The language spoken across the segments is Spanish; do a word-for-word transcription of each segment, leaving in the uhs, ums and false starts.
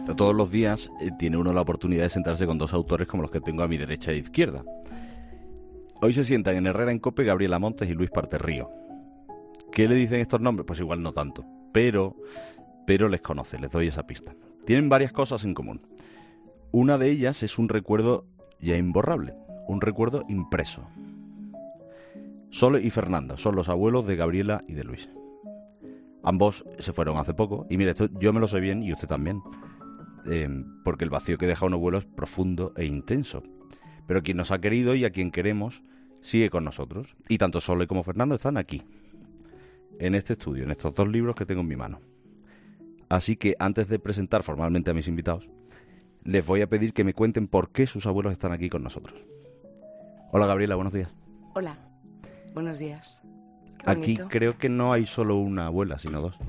Todos los días eh, tiene uno la oportunidad de sentarse con dos autores como los que tengo a mi derecha e izquierda. Hoy se sientan en Herrera en Cope Gabriela Montes y Luis Parterrío. ¿Qué le dicen estos nombres? Pues igual no tanto, pero, pero les conoce, les doy esa pista. Tienen varias cosas en común. Una de ellas es un recuerdo ya imborrable, un recuerdo impreso. Sole y Fernanda son los abuelos de Gabriela y de Luis. Ambos se fueron hace poco, y mire, esto yo me lo sé bien y usted también, eh, porque el vacío que deja un abuelo es profundo e intenso. Pero quien nos ha querido y a quien queremos sigue con nosotros, y tanto Sole como Fernanda están aquí, en este estudio, en estos dos libros que tengo en mi mano. Así que antes de presentar formalmente a mis invitados, les voy a pedir que me cuenten por qué sus abuelos están aquí con nosotros. Hola Gabriela, buenos días. Hola, buenos días. Qué Aquí bonito. creo que no hay solo una abuela, sino dos.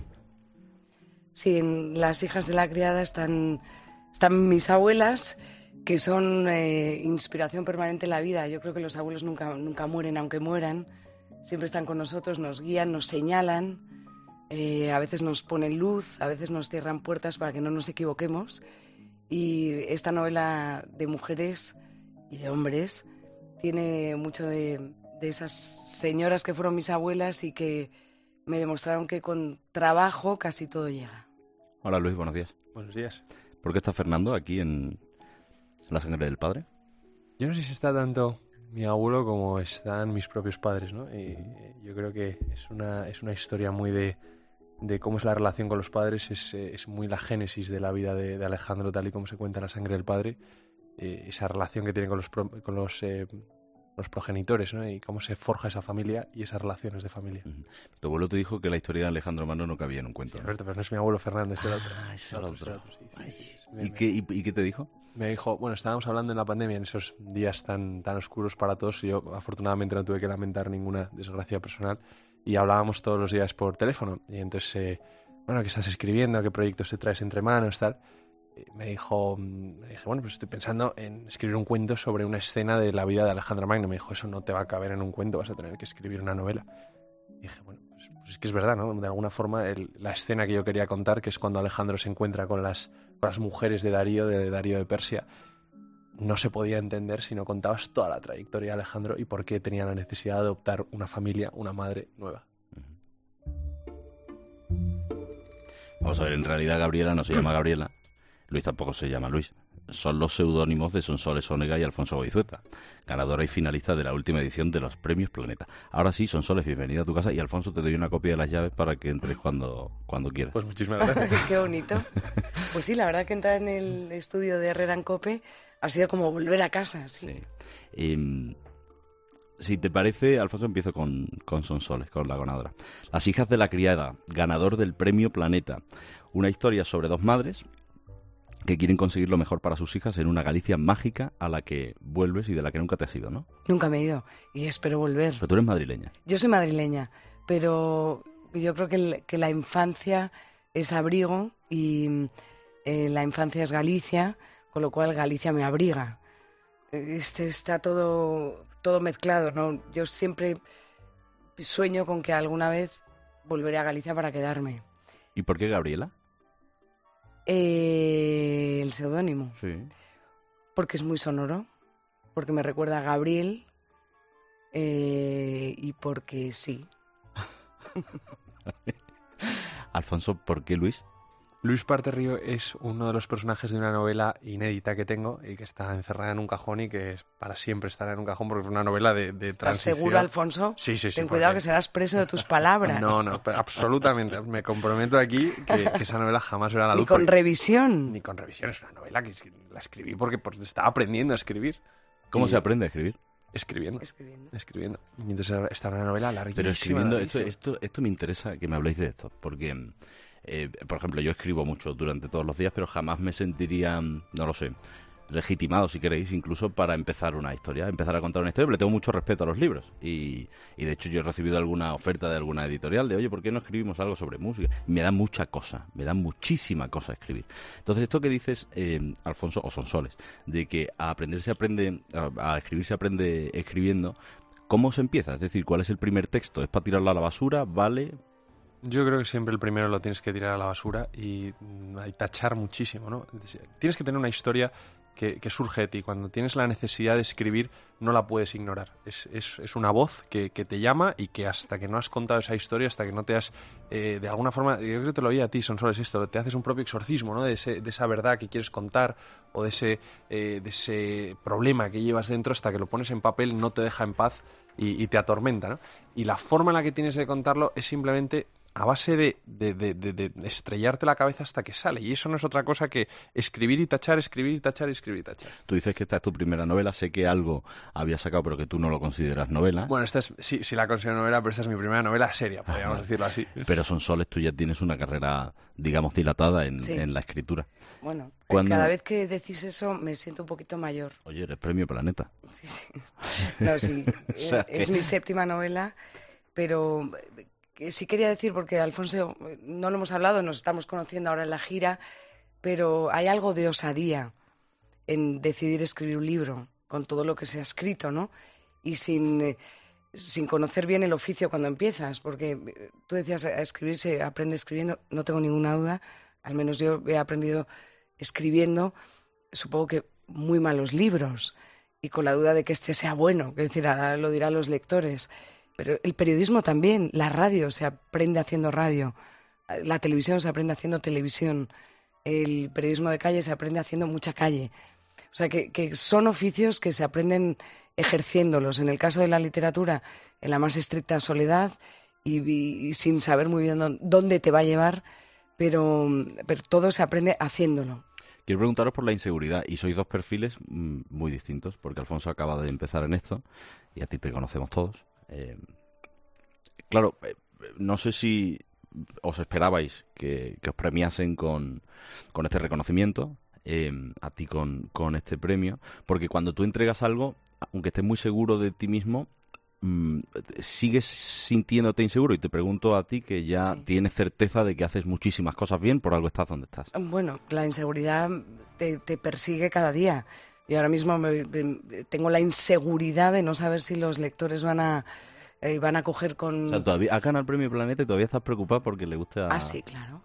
Sí, en las hijas de la criada están, están mis abuelas, que son eh, inspiración permanente en la vida. Yo creo que los abuelos nunca, nunca mueren, aunque mueran. Siempre están con nosotros, nos guían, nos señalan, eh, a veces nos ponen luz, a veces nos cierran puertas para que no nos equivoquemos. Y esta novela de mujeres y de hombres tiene mucho de, de esas señoras que fueron mis abuelas y que me demostraron que con trabajo casi todo llega. Hola Luis, buenos días. Buenos días. ¿Por qué está Fernando aquí en La sangre del padre? Yo no sé si está tanto mi abuelo como están mis propios padres, ¿no? Y yo creo que es una, es una historia muy de, de cómo es la relación con los padres, es, es muy la génesis de la vida de, de Alejandro, tal y como se cuenta en La sangre del padre, eh, esa relación que tiene con los, pro, con los, eh, los progenitores, ¿no? Y cómo se forja esa familia y esas relaciones de familia. Uh-huh. Tu abuelo te dijo que la historia de Alejandro Magno no cabía en un cuento, Sí, ¿no? Roberto, pero no es mi abuelo Fernando, es el Ah, otro. es el otro. Es el otro, sí, sí, sí, sí. Me- ¿Y, qué, y, ¿Y qué te dijo? Me dijo, bueno, estábamos hablando en la pandemia, en esos días tan, tan oscuros para todos, y yo afortunadamente no tuve que lamentar ninguna desgracia personal, y hablábamos todos los días por teléfono, y entonces, eh, bueno, ¿qué estás escribiendo? ¿Qué proyectos te traes entre manos? Tal. Y me dijo, me dije, bueno, pues estoy pensando en escribir un cuento sobre una escena de la vida de Alejandro Magno. Me dijo, eso no te va a caber en un cuento, vas a tener que escribir una novela. Y dije, bueno, pues, pues es que es verdad, ¿no? De alguna forma, el, la escena que yo quería contar, que es cuando Alejandro se encuentra con las, con las mujeres de Darío, de Darío de Persia, no se podía entender si no contabas toda la trayectoria de Alejandro y por qué tenía la necesidad de adoptar una familia, una madre nueva. Vamos a ver, en realidad Gabriela no se llama Gabriela, Luis tampoco se llama Luis. Son los seudónimos de Sonsoles Onega y Alfonso Goizueta, ganadora y finalista de la última edición de los Premios Planeta. Ahora sí, Sonsoles, bienvenida a tu casa, y Alfonso, te doy una copia de las llaves para que entres cuando, cuando quieras. Pues muchísimas gracias. Qué bonito. Pues sí, la verdad que entrar en el estudio de Herrera en Cope ha sido como volver a casa, sí. Sí. Eh, si te parece, Alfonso, empiezo con, con Sonsoles, con la ganadora. Las hijas de la criada, ganador del Premio Planeta. Una historia sobre dos madres que quieren conseguir lo mejor para sus hijas en una Galicia mágica a la que vuelves y de la que nunca te has ido, ¿no? Nunca me he ido y espero volver. Pero tú eres madrileña. Yo soy madrileña, pero yo creo que, el- que la infancia es abrigo y eh, la infancia es Galicia, con lo cual Galicia me abriga. Este está todo, todo mezclado, ¿no? Yo siempre sueño con que alguna vez volveré a Galicia para quedarme. ¿Y por qué Gabriela? Eh, el seudónimo, Sí. porque es muy sonoro, porque me recuerda a Gabriel eh, y porque sí. Alfonso, ¿por qué Luis? Luis Parterrío es uno de los personajes de una novela inédita que tengo y que está encerrada en un cajón y que es para siempre estará en un cajón porque es una novela de, de ¿Estás transición. seguro, Alfonso? Sí, sí, sí. Ten porque- cuidado que serás preso de tus palabras. No, no, pero absolutamente. Me comprometo aquí que, que esa novela jamás verá la Ni luz. con porque- revisión. Ni con revisión. Es una novela que es- que la escribí porque, porque estaba aprendiendo a escribir. ¿Cómo Y- se aprende a escribir? Escribiendo. Escribiendo. Escribiendo. Y entonces está una novela larguísima. Pero escribiendo, esto, larguísima. esto, esto me interesa que me habléis de esto, porque, eh, por ejemplo, yo escribo mucho durante todos los días, pero jamás me sentiría, no lo sé, legitimado, si queréis, incluso para empezar una historia, empezar a contar una historia, pero le tengo mucho respeto a los libros. Y, y de hecho yo he recibido alguna oferta de alguna editorial de, oye, ¿por qué no escribimos algo sobre música? Y me da mucha cosa, me da muchísima cosa escribir. Entonces, esto que dices, eh, Alfonso, o Sonsoles, de que a aprender se aprende, a, a escribir se aprende escribiendo, ¿cómo se empieza? Es decir, ¿cuál es el primer texto? ¿Es para tirarlo a la basura? ¿Vale? Yo creo que siempre el primero lo tienes que tirar a la basura y, y tachar muchísimo, ¿no? Tienes que tener una historia que, que surge de ti. Cuando tienes la necesidad de escribir, no la puedes ignorar. Es, es, es una voz que, que te llama y que hasta que no has contado esa historia, hasta que no te has, eh, de alguna forma, yo creo que te lo oí a ti, Sonsoles, esto, te haces un propio exorcismo, ¿no? De, ese, de esa verdad que quieres contar o de ese, eh, de ese problema que llevas dentro, hasta que lo pones en papel, no te deja en paz y, y te atormenta, ¿no? Y la forma en la que tienes de contarlo es simplemente a base de, de, de, de, de estrellarte la cabeza hasta que sale. Y eso no es otra cosa que escribir y tachar, escribir y tachar, escribir y tachar. Tú dices que esta es tu primera novela. Sé que algo había sacado, pero que tú no lo consideras novela. Bueno, esta es, sí, sí la considero novela, pero esta es mi primera novela seria, podríamos Ajá. decirlo así. Pero Sonsoles, tú ya tienes una carrera, digamos, dilatada en, sí. en la escritura. Bueno, Cuando... cada vez que decís eso me siento un poquito mayor. Oye, eres Premio Planeta. Sí, sí. No, sí. o sea, es, que... es mi séptima novela, pero... Sí quería decir, porque Alfonso, no lo hemos hablado, nos estamos conociendo ahora en la gira, pero hay algo de osadía en decidir escribir un libro, con todo lo que se ha escrito, ¿no? Y sin, eh, sin conocer bien el oficio cuando empiezas, porque tú decías, a escribir se aprende escribiendo, no tengo ninguna duda, al menos yo he aprendido escribiendo, supongo que muy malos libros, y con la duda de que este sea bueno, es decir, ahora lo dirán los lectores. Pero el periodismo también, la radio se aprende haciendo radio, la televisión se aprende haciendo televisión, el periodismo de calle se aprende haciendo mucha calle. O sea, que, que son oficios que se aprenden ejerciéndolos. En el caso de la literatura, en la más estricta soledad y, y, y sin saber muy bien dónde te va a llevar, pero, pero todo se aprende haciéndolo. Quiero preguntaros por la inseguridad, y sois dos perfiles mmm, muy distintos, porque Alfonso acaba de empezar en esto y a ti te conocemos todos. Eh, claro, eh, no sé si os esperabais que, que os premiasen con, con este reconocimiento, eh, a ti con, con este premio, porque cuando tú entregas algo, aunque estés muy seguro de ti mismo, mmm, sigues sintiéndote inseguro, y te pregunto a ti que ya sí. tienes certeza de que haces muchísimas cosas bien, por algo estás donde estás. Bueno, la inseguridad te, te persigue cada día. Y ahora mismo me, me, tengo la inseguridad de no saber si los lectores van a eh, van a coger con... O sea, todavía ha ganado el Premio Planeta y todavía estás preocupado porque le gusta... Ah, sí, claro.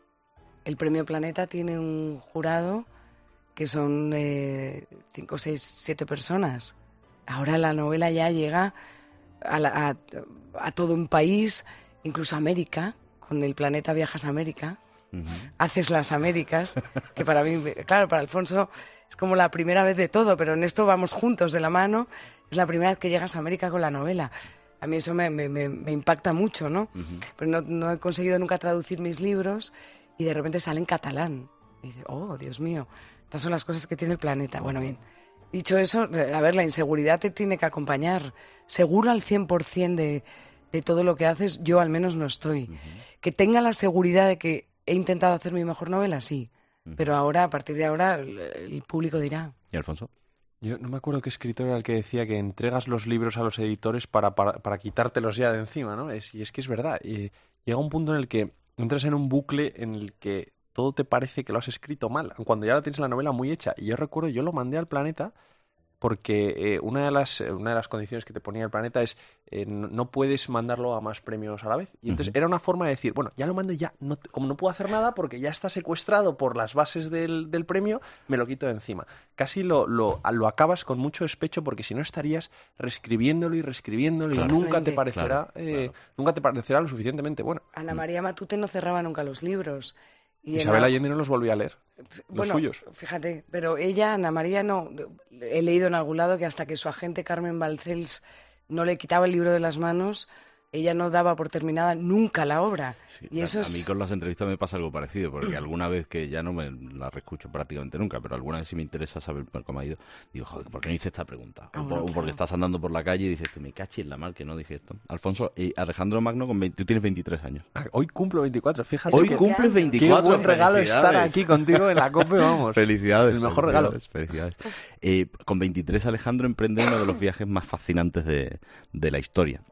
El Premio Planeta tiene un jurado que son eh, cinco, seis, siete personas. Ahora la novela ya llega a, la, a, a todo un país, incluso a América. Con el Planeta viajas a América. Uh-huh. Haces las Américas, que para mí, claro, para Alfonso... Es como la primera vez de todo, pero en esto vamos juntos de la mano. Es la primera vez que llegas a América con la novela. A mí eso me, me, me impacta mucho, ¿no? Uh-huh. Pero no, no he conseguido nunca traducir mis libros y de repente sale en catalán. Y dices, oh, Dios mío, estas son las cosas que tiene el planeta. Bueno, bien. Dicho eso, a ver, la inseguridad te tiene que acompañar. Seguro al cien por ciento de, de todo lo que haces, yo al menos no estoy. Uh-huh. Que tenga la seguridad de que he intentado hacer mi mejor novela, sí. Pero ahora, a partir de ahora, el público dirá. ¿Y Alfonso? Yo no me acuerdo qué escritor era el que decía que entregas los libros a los editores para, para, para quitártelos ya de encima, ¿no? Es, y es que es verdad. Y llega un punto en el que entras en un bucle en el que todo te parece que lo has escrito mal, cuando ya la tienes la novela muy hecha. Y yo recuerdo, yo lo mandé al Planeta porque eh, una, de las, una de las condiciones que te ponía el Planeta es eh, no, no puedes mandarlo a más premios a la vez. Y entonces uh-huh. era una forma de decir, bueno, ya lo mando y ya, no, como no puedo hacer nada porque ya está secuestrado por las bases del, del premio, me lo quito de encima. Casi lo, lo, lo acabas con mucho despecho porque si no estarías reescribiéndolo y reescribiendo claro. y nunca te parecerá claro, eh, claro. nunca te parecerá lo suficientemente bueno. Ana María Matute no cerraba nunca los libros. Y Isabel la... Allende no los volvió a leer, los bueno, suyos. Fíjate, pero ella, Ana María, no. He leído en algún lado que hasta que su agente Carmen Balcells no le quitaba el libro de las manos, ella no daba por terminada nunca la obra. Sí, y a, eso a es... mí con las entrevistas me pasa algo parecido, porque alguna vez que ya no me la reescucho prácticamente nunca, pero alguna vez sí me interesa saber cómo ha ido, digo, joder, ¿por qué no hice esta pregunta? Ah, o, bueno, por, claro. porque estás andando por la calle y dices, me caché en la mar que no dije esto. Alfonso, eh, Alejandro Magno, con veinte, tú tienes veintitrés años. Hoy cumplo veinticuatro, fíjate. Hoy que... cumples veinticuatro. Qué buen regalo estar aquí contigo en la COPE, vamos. Felicidades. El mejor felicidades, regalo. Felicidades. Eh, con veintitrés, Alejandro emprende uno de los viajes más fascinantes de, de la historia.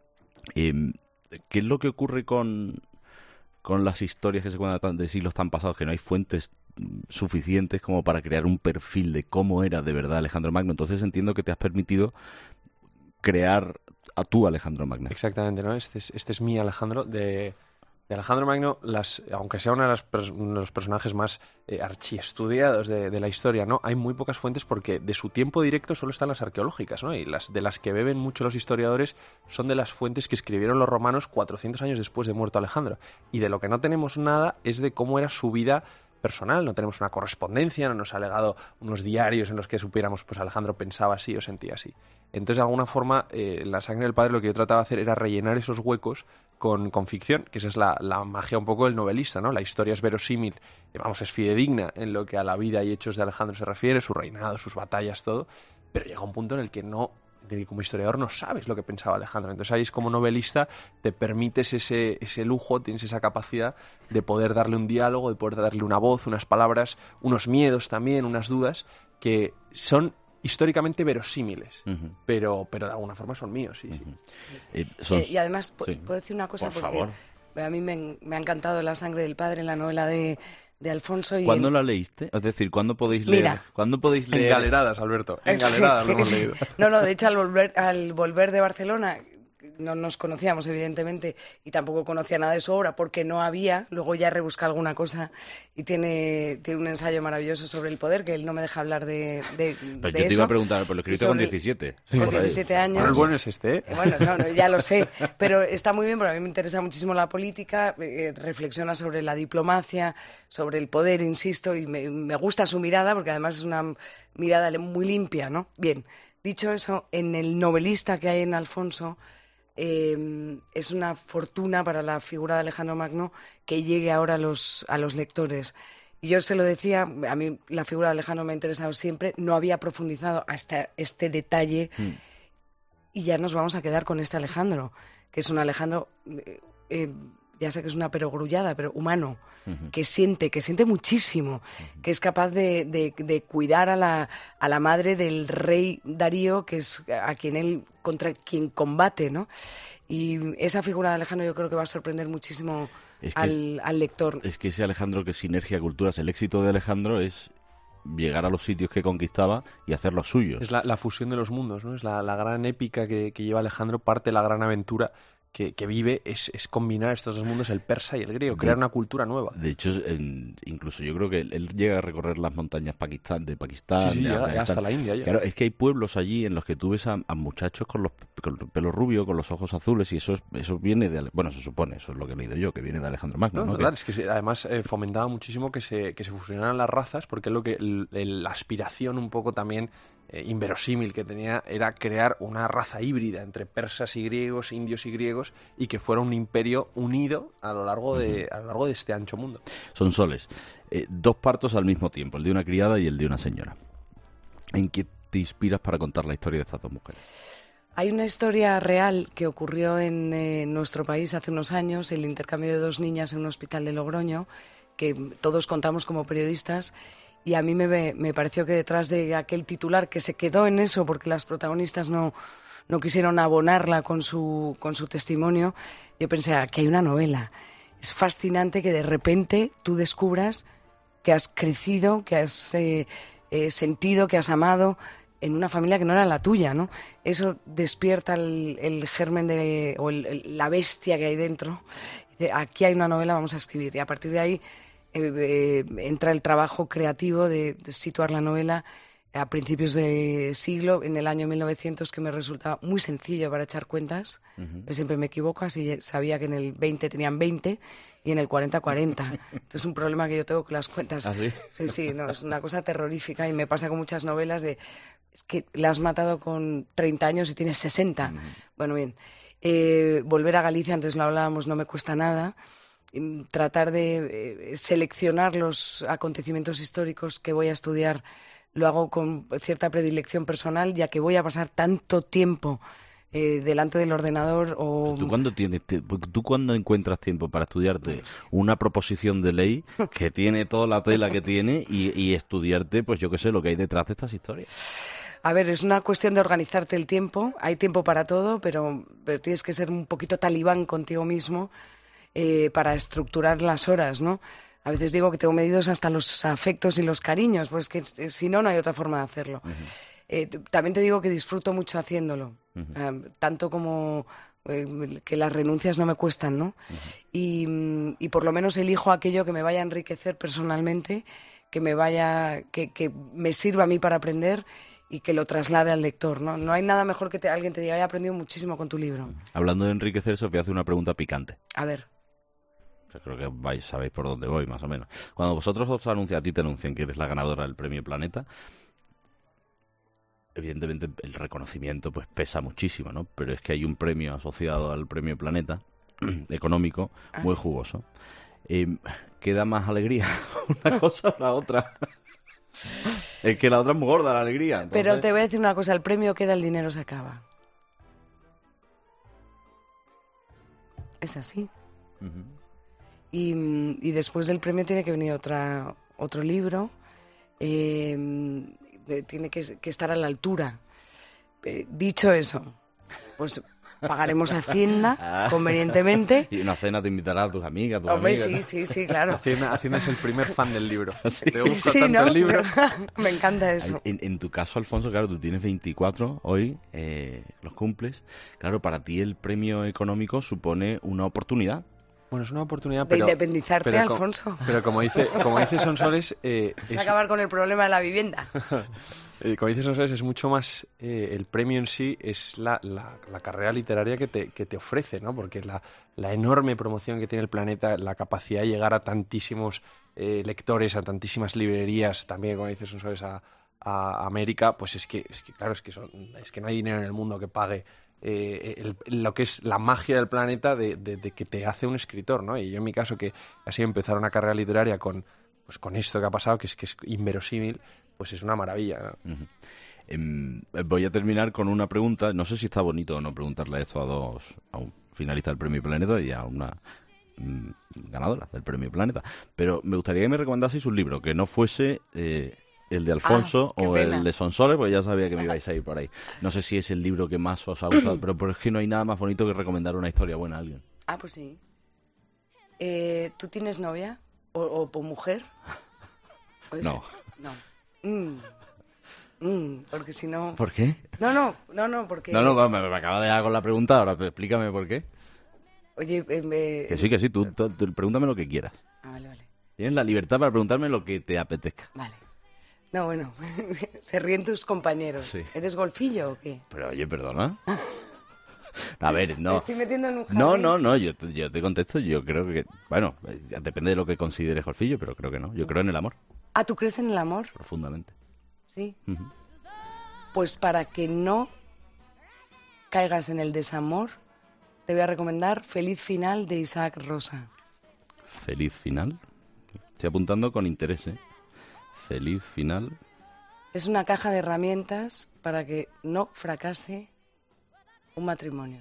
Eh, ¿Qué es lo que ocurre con, con las historias que se cuentan de siglos tan pasados, que no hay fuentes suficientes como para crear un perfil de cómo era de verdad Alejandro Magno? Entonces entiendo que te has permitido crear a tú Alejandro Magno. Exactamente, ¿no? Este es, este es mi Alejandro de... De Alejandro Magno, las, aunque sea uno de, las, uno de los personajes más eh, archiestudiados de, de la historia, ¿no? Hay muy pocas fuentes porque de su tiempo directo solo están las arqueológicas, ¿no? Y las de las que beben mucho los historiadores son de las fuentes que escribieron los romanos cuatrocientos años después de muerto Alejandro. Y de lo que no tenemos nada es de cómo era su vida personal. No tenemos una correspondencia, no nos ha legado unos diarios en los que supiéramos, pues Alejandro pensaba así o sentía así. Entonces, de alguna forma, eh, La sangre del padre lo que yo trataba de hacer era rellenar esos huecos con, con ficción, que esa es la, la magia un poco del novelista, ¿no? La historia es verosímil, eh, vamos, es fidedigna en lo que a la vida y hechos de Alejandro se refiere, su reinado, sus batallas, todo, pero llega un punto en el que no, de, como historiador no sabes lo que pensaba Alejandro. Entonces ahí es como novelista, te permites ese, ese lujo, tienes esa capacidad de poder darle un diálogo, de poder darle una voz, unas palabras, unos miedos también, unas dudas, que son históricamente verosímiles, uh-huh. pero, pero de alguna forma son míos, sí, uh-huh. sí. Eh, son... Eh, y además, sí. ¿puedo decir una cosa? Por porque favor. A mí me, me ha encantado La sangre del padre, la novela de, de Alfonso. Y ¿Cuándo en... la leíste? Es decir, ¿cuándo podéis leer? Mira, ¿cuándo podéis leer? En galeradas, Alberto, en galeradas lo hemos leído. No, no, de hecho, al volver, al volver de Barcelona, no nos conocíamos, evidentemente, y tampoco conocía nada de su obra, porque no había. Luego ya rebusca alguna cosa y tiene, tiene un ensayo maravilloso sobre el poder, que él no me deja hablar de, de, pero de yo te eso. iba a preguntar, pero lo escribiste con diecisiete. Sí, con diecisiete años. Bueno, el bueno es este, ¿eh? Bueno, no, no, ya lo sé, pero está muy bien porque a mí me interesa muchísimo la política, eh, reflexiona sobre la diplomacia, sobre el poder, insisto, y me, me gusta su mirada, porque además es una mirada muy limpia, ¿no? Bien, dicho eso, en el novelista que hay en Alfonso, Eh, es una fortuna para la figura de Alejandro Magno que llegue ahora a los, a los lectores. Y yo se lo decía, a mí la figura de Alejandro me ha interesado siempre, no había profundizado hasta este detalle mm. y ya nos vamos a quedar con este Alejandro, que es un Alejandro, eh, eh, ya sé que es una perogrullada, pero humano, uh-huh. que siente, que siente muchísimo, uh-huh. que es capaz de, de, de cuidar a la, a la madre del rey Darío, que es a quien él, contra quien combate, ¿no? Y esa figura de Alejandro yo creo que va a sorprender muchísimo es que al, es, al lector. Es que ese Alejandro que sinergia culturas, el éxito de Alejandro es llegar a los sitios que conquistaba y hacerlos suyos. Es la, la fusión de los mundos, ¿no? Es la, la gran épica que, que lleva Alejandro, parte de la gran aventura Que, que vive es, es combinar estos dos mundos, el persa y el griego, crear de, una cultura nueva. De hecho, en, incluso yo creo que él, él llega a recorrer las montañas Pakistán, de Pakistán. Sí, sí, de llega, hasta la India. Ya. Claro, es que hay pueblos allí en los que tú ves a, a muchachos con los con el pelo rubio, con los ojos azules, y eso es, eso viene de... Bueno, se supone, eso es lo que he leído yo, que viene de Alejandro Magno. No, ¿no? total, que... es que se, además eh, fomentaba muchísimo que se, que se fusionaran las razas, porque es lo que el, el, la aspiración un poco también eh, inverosímil que tenía era crear una raza híbrida entre persas y griegos, indios y griegos, y que fuera un imperio unido a lo largo de, uh-huh. a lo largo de este ancho mundo. Son soles. Eh, dos partos al mismo tiempo, el de una criada y el de una señora. ¿En qué te inspiras para contar la historia de estas dos mujeres? Hay una historia real que ocurrió en eh, nuestro país hace unos años, el intercambio de dos niñas en un hospital de Logroño, que todos contamos como periodistas, y a mí me, me pareció que detrás de aquel titular, que se quedó en eso porque las protagonistas no, no quisieron abonarla con su, con su testimonio, yo pensé, aquí hay una novela. Es fascinante que de repente tú descubras que has crecido, que has eh, eh, sentido, que has amado en una familia que no era la tuya, ¿no? Eso despierta el, el germen de, o el, el, la bestia que hay dentro. Dice, aquí hay una novela, vamos a escribir. Y a partir de ahí eh, eh, entra el trabajo creativo de, de situar la novela a principios de siglo, en el año mil novecientos, que me resulta muy sencillo para echar cuentas. Uh-huh. Siempre me equivoco, así sabía que en el veinte tenían veinte y en el cuarenta, cuarenta. Esto es un problema que yo tengo con las cuentas. ¿Ah, sí? Sí, sí, no, es una cosa terrorífica y me pasa con muchas novelas de... Es que la has matado con treinta años y tienes sesenta. Uh-huh. Bueno, bien. Eh, volver a Galicia, antes lo hablábamos, no me cuesta nada. Tratar de eh, seleccionar los acontecimientos históricos que voy a estudiar lo hago con cierta predilección personal, ya que voy a pasar tanto tiempo eh, delante del ordenador. O... ¿Tú cuándo tienes, tú cuándo encuentras tiempo para estudiarte una proposición de ley que tiene toda la tela que tiene y, y estudiarte, pues yo qué sé, lo que hay detrás de estas historias? A ver, es una cuestión de organizarte el tiempo. Hay tiempo para todo, pero, pero tienes que ser un poquito talibán contigo mismo eh, para estructurar las horas, ¿no? A veces digo que tengo medidos hasta los afectos y los cariños, pues que si no, no hay otra forma de hacerlo. Uh-huh. Eh, también te digo que disfruto mucho haciéndolo, uh-huh. eh, tanto como, eh, que las renuncias no me cuestan, ¿no? Uh-huh. Y, y por lo menos elijo aquello que me vaya a enriquecer personalmente, que me vaya, que, que me sirva a mí para aprender y que lo traslade al lector, ¿no? No hay nada mejor que te, alguien te diga, he aprendido muchísimo con tu libro. Hablando de enriquecer, Sofía hace una pregunta picante. A ver. Yo creo que vais, sabéis por dónde voy, más o menos. Cuando vosotros os anuncian, a ti te anuncian que eres la ganadora del Premio Planeta, evidentemente el reconocimiento pues pesa muchísimo, ¿no? Pero es que hay un premio asociado al Premio Planeta, económico, ¿Ah, muy sí? jugoso. Eh, ¿Qué da más alegría? ¿Una cosa o la otra? Es que la otra es muy gorda, la alegría. Entonces... Pero te voy a decir una cosa, el premio queda, el dinero se acaba. Es así. Uh-huh. Y, y después del premio tiene que venir otra, otro libro, eh, tiene que, que estar a la altura. Eh, dicho eso, pues pagaremos Hacienda ah. convenientemente. Y una cena te invitará a tus amigas, tus Hombre, amigas. sí, sí, sí, claro. Hacienda, Hacienda es el primer fan del libro. Sí, te gusta sí, tanto ¿no? el libro. Me encanta eso. En, en tu caso, Alfonso, claro, tú tienes veinticuatro hoy, eh, los cumples. Claro, para ti el premio económico supone una oportunidad. Bueno, es una oportunidad, pero... De independizarte, pero, Alfonso. Pero como dice, como dice Sonsoles... Eh, es acabar con el problema de la vivienda. eh, como dice Sonsoles, es mucho más... Eh, el premio en sí es la, la, la carrera literaria que te, que te ofrece, ¿no? Porque la, la enorme promoción que tiene el Planeta, la capacidad de llegar a tantísimos eh, lectores, a tantísimas librerías, también, como dice Sonsoles, a, a América, pues es que, es que claro, es que, son, es que no hay dinero en el mundo que pague... Eh, el, lo que es la magia del Planeta de, de, de que te hace un escritor, ¿no? Y yo en mi caso, que ha sido empezar una carrera literaria con, pues, con esto que ha pasado, que es que es inverosímil, pues es una maravilla, ¿no? Uh-huh. eh, voy a terminar con una pregunta, no sé si está bonito o no preguntarle esto a dos, a un finalista del Premio Planeta y a una mm, ganadora del Premio Planeta, pero me gustaría que me recomendaseis un libro que no fuese... Eh, el de Alfonso ah, o pena. el de Sonsoles, pues ya sabía que me ibais a ir por ahí. No sé si es el libro que más os ha gustado, pero, pero es que no hay nada más bonito que recomendar una historia buena a alguien. Ah, pues sí. Eh, ¿Tú tienes novia? ¿O, o, o mujer? No. No. Mm. Mm, porque si no... ¿Por qué? No, no, no, no, porque... No, no, me, me acaba de dar con la pregunta, ahora explícame por qué. Oye, eh, me... Que sí, que sí, tú, tú, tú pregúntame lo que quieras. Ah, vale, vale. Tienes la libertad para preguntarme lo que te apetezca. Vale. No, bueno, se ríen tus compañeros. Sí. ¿Eres golfillo o qué? Pero oye, perdona. A ver, no. Me estoy metiendo en un jardín. No, no, no, yo, yo te contesto, yo creo que... Bueno, depende de lo que consideres golfillo, pero creo que no. Yo creo en el amor. Ah, ¿tú crees en el amor? Profundamente. Sí. Uh-huh. Pues para que no caigas en el desamor, te voy a recomendar Feliz Final de Isaac Rosa. ¿Feliz Final? Estoy apuntando con interés, ¿eh? Feliz Final. Es una caja de herramientas para que no fracase un matrimonio.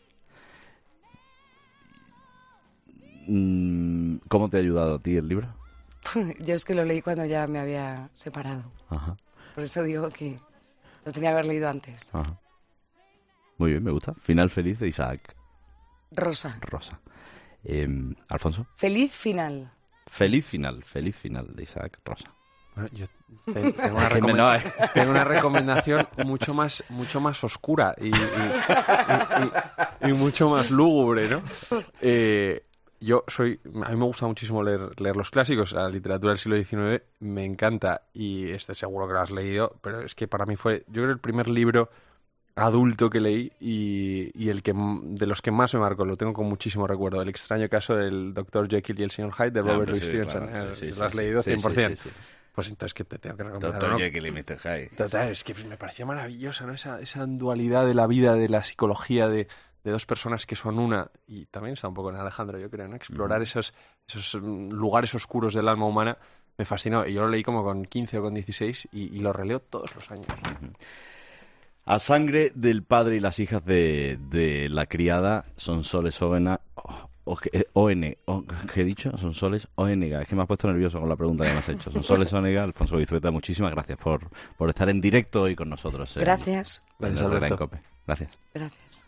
¿Cómo te ha ayudado a ti el libro? Yo es que lo leí cuando ya me había separado. Ajá. Por eso digo que lo tenía que haber leído antes. Ajá. Muy bien, me gusta. Final feliz de Isaac Rosa. Rosa. Eh, Alfonso. Feliz Final. Feliz Final, Feliz Final de Isaac Rosa. Bueno, yo tengo una, recomend- tengo una recomendación mucho más, mucho más oscura y, y, y, y, y mucho más lúgubre, ¿no? Eh, yo soy, a mí me gusta muchísimo leer, leer los clásicos, la literatura del siglo diecinueve me encanta y este seguro que lo has leído, pero es que para mí fue, yo creo, el primer libro adulto que leí y, y el que de los que más me marcó, lo tengo con muchísimo recuerdo, El extraño caso del doctor Jekyll y el señor Hyde de Robert Louis Stevenson. Claro, sí, sí, lo sí, has leído sí, cien por ciento. Sí, sí, sí. Pues entonces que te tengo que recomendar, doctor ¿no? Jekyll y mister Hyde. Total, es que me pareció maravillosa, ¿no? Esa, esa dualidad de la vida, de la psicología, de, de dos personas que son una, y también está un poco en Alejandro, yo creo, ¿no? Explorar uh-huh. esos, esos lugares oscuros del alma humana me fascinó. Y yo lo leí como con quince o con dieciséis y, y lo releo todos los años. Uh-huh. A sangre del padre y las hijas de, de la criada, Sonsoles Onega, o, o, N, o, ¿qué he dicho? Sonsoles Onega. Es que me has puesto nervioso con la pregunta que me has hecho. Sonsoles Onega, Alfonso Bizueta, muchísimas gracias por, por estar en directo hoy con nosotros. Gracias. En, en Gracias, Herrera en Cope. Gracias. Gracias.